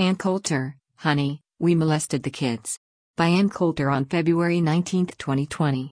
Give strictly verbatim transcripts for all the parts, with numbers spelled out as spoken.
Ann Coulter, Honey, We Molested the Kids. By Ann Coulter on February nineteenth, twenty twenty.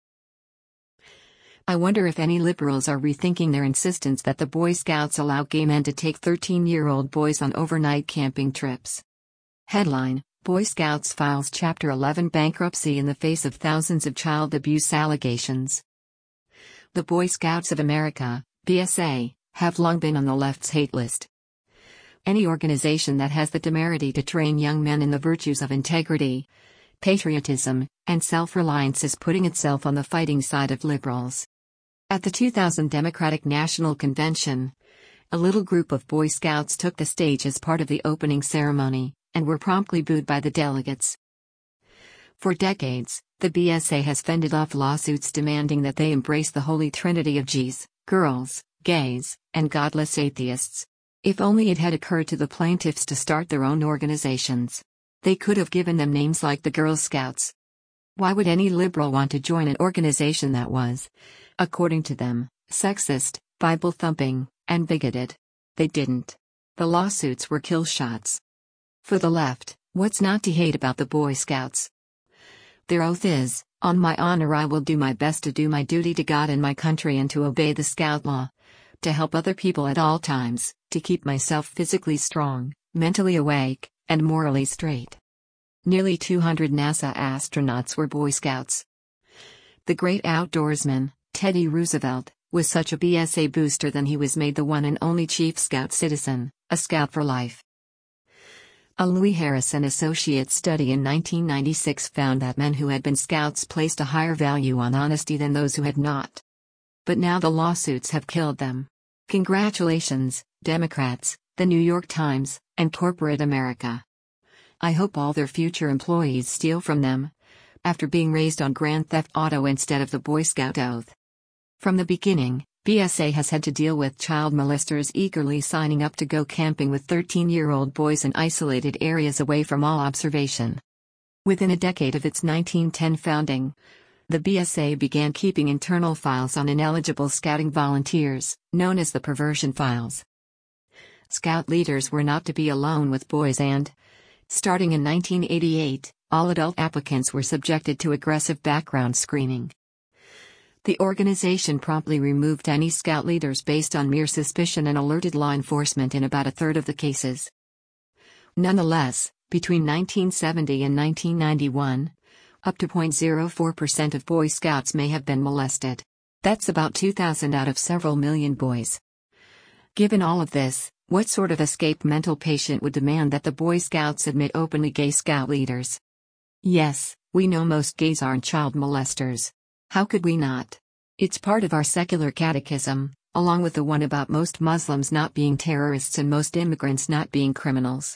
I wonder if any liberals are rethinking their insistence that the Boy Scouts allow gay men to take thirteen-year-old boys on overnight camping trips. Headline: Boy Scouts files Chapter eleven bankruptcy in the face of thousands of child abuse allegations. The Boy Scouts of America, B S A, have long been on the left's hate list. Any organization that has the temerity to train young men in the virtues of integrity, patriotism, and self-reliance is putting itself on the fighting side of liberals. At the two thousand Democratic National Convention, a little group of Boy Scouts took the stage as part of the opening ceremony, and were promptly booed by the delegates. For decades, the B S A has fended off lawsuits demanding that they embrace the holy trinity of G's, girls, gays, and godless atheists. If only it had occurred to the plaintiffs to start their own organizations. They could have given them names like the Girl Scouts. Why would any liberal want to join an organization that was, according to them, sexist, Bible-thumping, and bigoted? They didn't. The lawsuits were kill shots. For the left, what's not to hate about the Boy Scouts? Their oath is, "On my honor I will do my best to do my duty to God and my country and to obey the Scout law, to help other people at all times, to keep myself physically strong, mentally awake, and morally straight." Nearly two hundred NASA astronauts were Boy Scouts. The great outdoorsman, Teddy Roosevelt, was such a B S A booster that he was made the one and only Chief Scout citizen, a Scout for life. A Louis Harris and Associates study in nineteen ninety-six found that men who had been Scouts placed a higher value on honesty than those who had not. But now the lawsuits have killed them. Congratulations, Democrats, the New York Times, and corporate America. I hope all their future employees steal from them, after being raised on Grand Theft Auto instead of the Boy Scout oath. From the beginning, B S A has had to deal with child molesters eagerly signing up to go camping with thirteen-year-old boys in isolated areas away from all observation. Within a decade of its nineteen ten founding, the B S A began keeping internal files on ineligible scouting volunteers, known as the perversion files. Scout leaders were not to be alone with boys and, starting in nineteen eighty-eight, all adult applicants were subjected to aggressive background screening. The organization promptly removed any Scout leaders based on mere suspicion and alerted law enforcement in about a third of the cases. Nonetheless, between nineteen seventy and nineteen ninety-one, up to zero point zero four percent of Boy Scouts may have been molested. That's about two thousand out of several million boys. Given all of this, what sort of escaped mental patient would demand that the Boy Scouts admit openly gay Scout leaders? Yes, we know most gays aren't child molesters. How could we not? It's part of our secular catechism, along with the one about most Muslims not being terrorists and most immigrants not being criminals.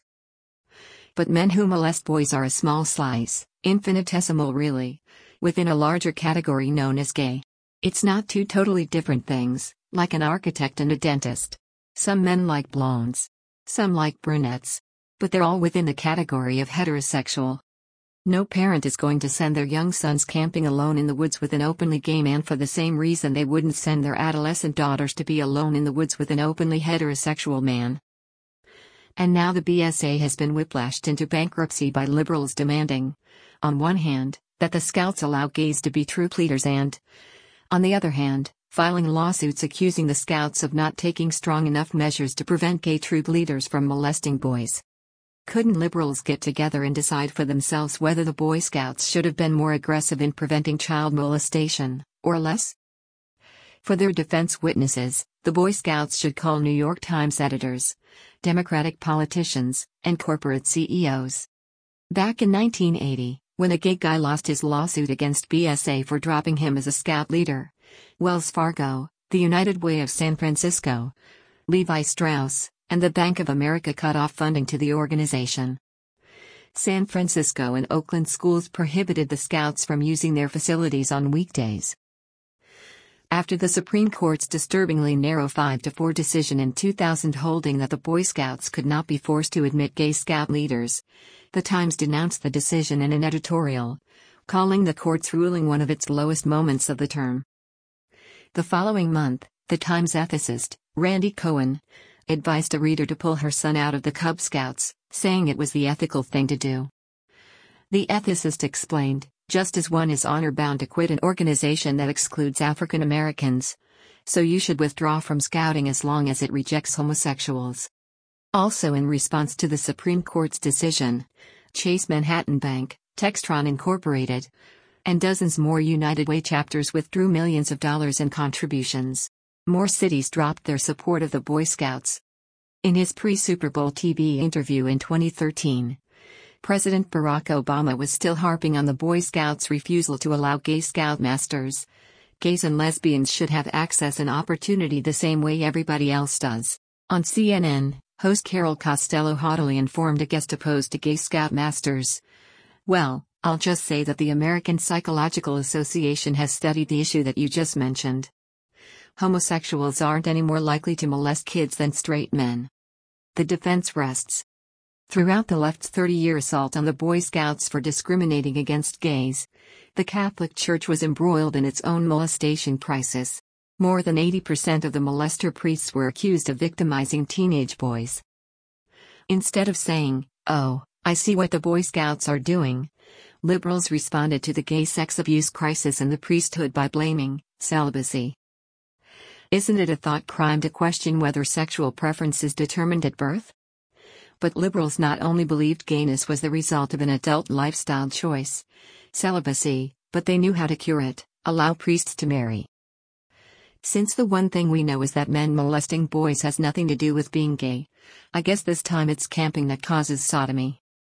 But men who molest boys are a small slice, infinitesimal really, within a larger category known as gay. It's not two totally different things, like an architect and a dentist. Some men like blondes. Some like brunettes. But they're all within the category of heterosexual. No parent is going to send their young sons camping alone in the woods with an openly gay man for the same reason they wouldn't send their adolescent daughters to be alone in the woods with an openly heterosexual man. And now the B S A has been whiplashed into bankruptcy by liberals demanding, on one hand, that the Scouts allow gays to be troop leaders and, on the other hand, filing lawsuits accusing the Scouts of not taking strong enough measures to prevent gay troop leaders from molesting boys. Couldn't liberals get together and decide for themselves whether the Boy Scouts should have been more aggressive in preventing child molestation, or less? For their defense witnesses, the Boy Scouts should call New York Times editors, Democratic politicians, and corporate C E Os. Back in nineteen eighty, when a gay guy lost his lawsuit against B S A for dropping him as a Scout leader, Wells Fargo, the United Way of San Francisco, Levi Strauss, and the Bank of America cut off funding to the organization. San Francisco and Oakland schools prohibited the Scouts from using their facilities on weekdays. After the Supreme Court's disturbingly narrow five to four decision in two thousand holding that the Boy Scouts could not be forced to admit gay Scout leaders, the Times denounced the decision in an editorial, calling the court's ruling one of its lowest moments of the term. The following month, the Times ethicist, Randy Cohen, advised a reader to pull her son out of the Cub Scouts, saying it was the ethical thing to do. The ethicist explained, just as one is honor-bound to quit an organization that excludes African Americans, so you should withdraw from Scouting as long as it rejects homosexuals. Also in response to the Supreme Court's decision, Chase Manhattan Bank, Textron Incorporated, and dozens more United Way chapters withdrew millions of dollars in contributions. More cities dropped their support of the Boy Scouts. In his pre-Super Bowl T V interview in twenty thirteen, President Barack Obama was still harping on the Boy Scouts' refusal to allow gay Scoutmasters. Gays and lesbians should have access and opportunity the same way everybody else does. On C N N, host Carol Costello haughtily informed a guest opposed to gay Scoutmasters, "Well, I'll just say that the American Psychological Association has studied the issue that you just mentioned. Homosexuals aren't any more likely to molest kids than straight men." The defense rests. Throughout the left's thirty-year assault on the Boy Scouts for discriminating against gays, the Catholic Church was embroiled in its own molestation crisis. More than eighty percent of the molester priests were accused of victimizing teenage boys. Instead of saying, "Oh, I see what the Boy Scouts are doing," liberals responded to the gay sex abuse crisis in the priesthood by blaming celibacy. Isn't it a thought crime to question whether sexual preference is determined at birth? But liberals not only believed gayness was the result of an adult lifestyle choice, celibacy, but they knew how to cure it: allow priests to marry. Since the one thing we know is that men molesting boys has nothing to do with being gay, I guess this time it's camping that causes sodomy.